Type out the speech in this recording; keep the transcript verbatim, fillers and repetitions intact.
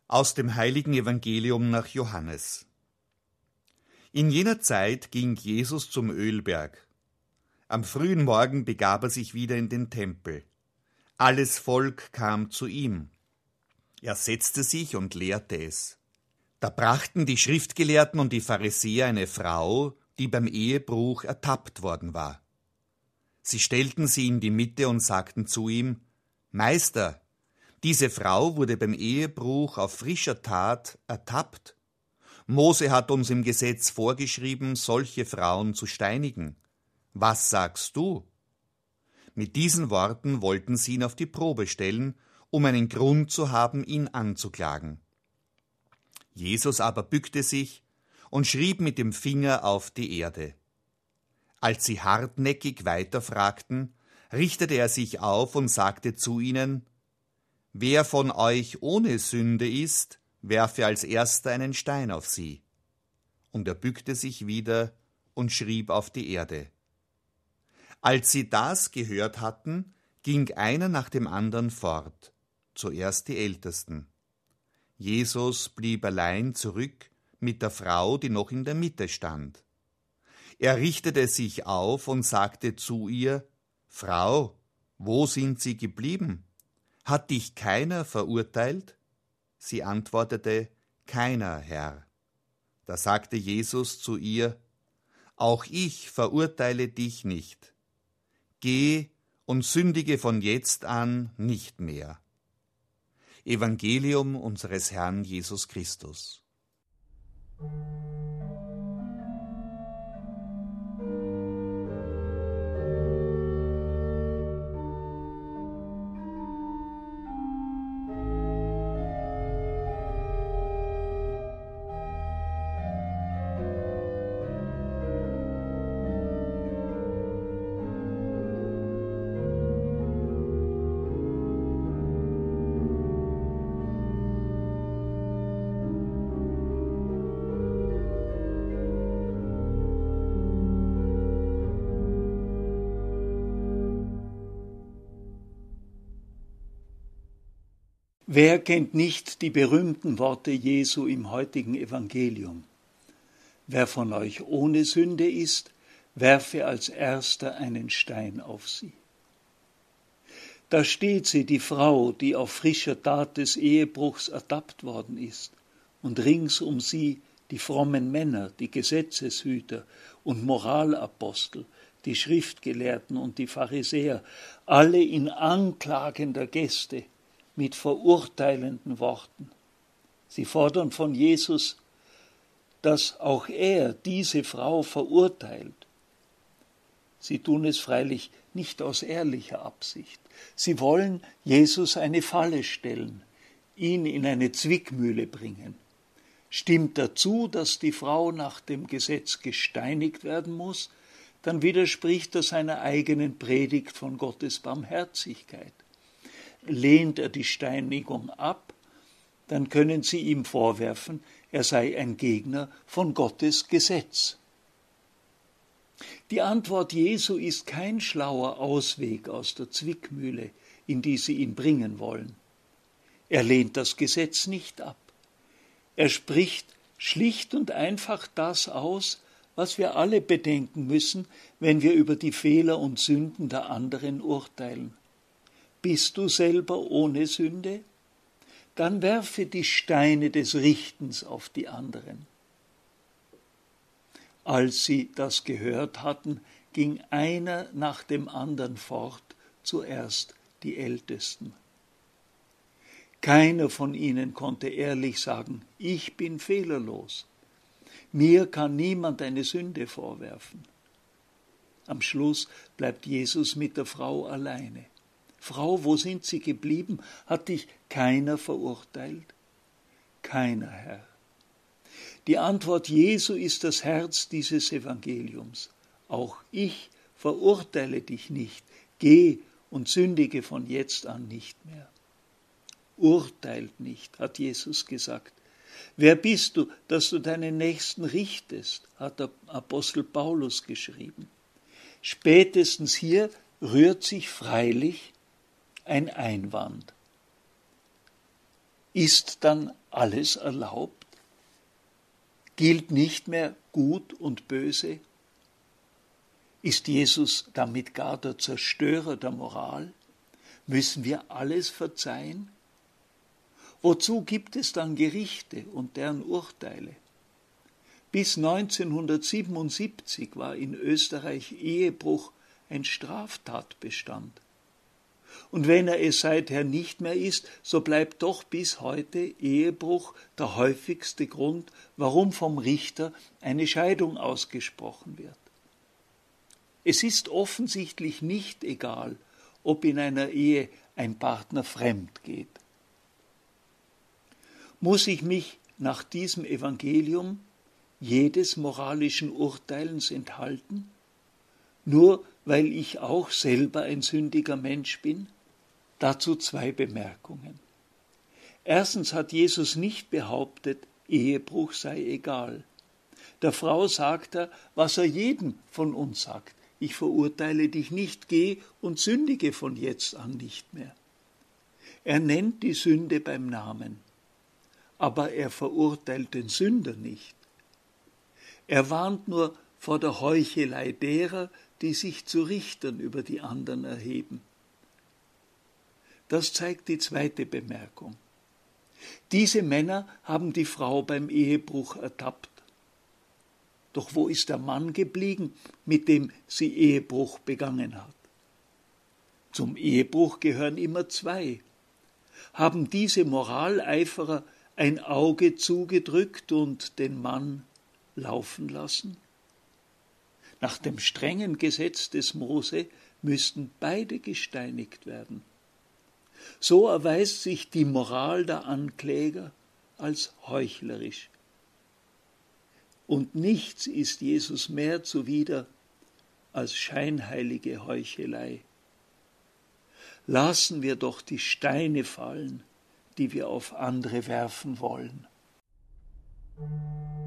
Aus dem heiligen Evangelium nach Johannes. In jener Zeit ging Jesus zum Ölberg. Am frühen Morgen begab er sich wieder in den Tempel. Alles Volk kam zu ihm. Er setzte sich und lehrte es. Da brachten die Schriftgelehrten und die Pharisäer eine Frau, die beim Ehebruch ertappt worden war. Sie stellten sie in die Mitte und sagten zu ihm: Meister, diese Frau wurde beim Ehebruch auf frischer Tat ertappt. Mose hat uns im Gesetz vorgeschrieben, solche Frauen zu steinigen. Was sagst du? Mit diesen Worten wollten sie ihn auf die Probe stellen, um einen Grund zu haben, ihn anzuklagen. Jesus aber bückte sich und schrieb mit dem Finger auf die Erde. Als sie hartnäckig weiterfragten, richtete er sich auf und sagte zu ihnen: Wer von euch ohne Sünde ist, werfe als erster einen Stein auf sie. Und er bückte sich wieder und schrieb auf die Erde. Als sie das gehört hatten, ging einer nach dem anderen fort, zuerst die Ältesten. Jesus blieb allein zurück mit der Frau, die noch in der Mitte stand. Er richtete sich auf und sagte zu ihr: Frau, wo sind Sie geblieben? Hat dich keiner verurteilt? Sie antwortete: Keiner, Herr. Da sagte Jesus zu ihr: Auch ich verurteile dich nicht. Geh und sündige von jetzt an nicht mehr. Evangelium unseres Herrn Jesus Christus. Wer kennt nicht die berühmten Worte Jesu im heutigen Evangelium? Wer von euch ohne Sünde ist, werfe als erster einen Stein auf sie. Da steht sie, die Frau, die auf frischer Tat des Ehebruchs ertappt worden ist, und rings um sie die frommen Männer, die Gesetzeshüter und Moralapostel, die Schriftgelehrten und die Pharisäer, alle in anklagender Geste, mit verurteilenden Worten. Sie fordern von Jesus, dass auch er diese Frau verurteilt. Sie tun es freilich nicht aus ehrlicher Absicht. Sie wollen Jesus eine Falle stellen, ihn in eine Zwickmühle bringen. Stimmt dazu, dass die Frau nach dem Gesetz gesteinigt werden muss, dann widerspricht er seiner eigenen Predigt von Gottes Barmherzigkeit. Lehnt er die Steinigung ab, dann können sie ihm vorwerfen, er sei ein Gegner von Gottes Gesetz. Die Antwort Jesu ist kein schlauer Ausweg aus der Zwickmühle, in die sie ihn bringen wollen. Er lehnt das Gesetz nicht ab. Er spricht schlicht und einfach das aus, was wir alle bedenken müssen, wenn wir über die Fehler und Sünden der anderen urteilen. Bist du selber ohne Sünde? Dann werfe die Steine des Richtens auf die anderen. Als sie das gehört hatten, ging einer nach dem anderen fort, zuerst die Ältesten. Keiner von ihnen konnte ehrlich sagen: Ich bin fehlerlos. Mir kann niemand eine Sünde vorwerfen. Am Schluss bleibt Jesus mit der Frau alleine. Frau, wo sind Sie geblieben? Hat dich keiner verurteilt? Keiner, Herr. Die Antwort Jesu ist das Herz dieses Evangeliums. Auch ich verurteile dich nicht. Geh und sündige von jetzt an nicht mehr. Urteilt nicht, hat Jesus gesagt. Wer bist du, dass du deinen Nächsten richtest, hat der Apostel Paulus geschrieben. Spätestens hier rührt sich freilich ein Einwand. Ist dann alles erlaubt? Gilt nicht mehr Gut und Böse? Ist Jesus damit gar der Zerstörer der Moral? Müssen wir alles verzeihen? Wozu gibt es dann Gerichte und deren Urteile? Bis neunzehnhundertsiebenundsiebzig war in Österreich Ehebruch ein Straftatbestand. Und wenn er es seither nicht mehr ist, so bleibt doch bis heute Ehebruch der häufigste Grund, warum vom Richter eine Scheidung ausgesprochen wird. Es ist offensichtlich nicht egal, ob in einer Ehe ein Partner fremd geht. Muss ich mich nach diesem Evangelium jedes moralischen Urteilens enthalten, nur weil ich auch selber ein sündiger Mensch bin? Dazu zwei Bemerkungen. Erstens hat Jesus nicht behauptet, Ehebruch sei egal. Der Frau sagt er, was er jedem von uns sagt: Ich verurteile dich nicht, geh und sündige von jetzt an nicht mehr. Er nennt die Sünde beim Namen, aber er verurteilt den Sünder nicht. Er warnt nur vor der Heuchelei derer, die sich zu Richtern über die anderen erheben. Das zeigt die zweite Bemerkung. Diese Männer haben die Frau beim Ehebruch ertappt. Doch wo ist der Mann geblieben, mit dem sie Ehebruch begangen hat? Zum Ehebruch gehören immer zwei. Haben diese Moraleiferer ein Auge zugedrückt und den Mann laufen lassen? Nach dem strengen Gesetz des Mose müssten beide gesteinigt werden. So erweist sich die Moral der Ankläger als heuchlerisch. Und nichts ist Jesus mehr zuwider als scheinheilige Heuchelei. Lassen wir doch die Steine fallen, die wir auf andere werfen wollen.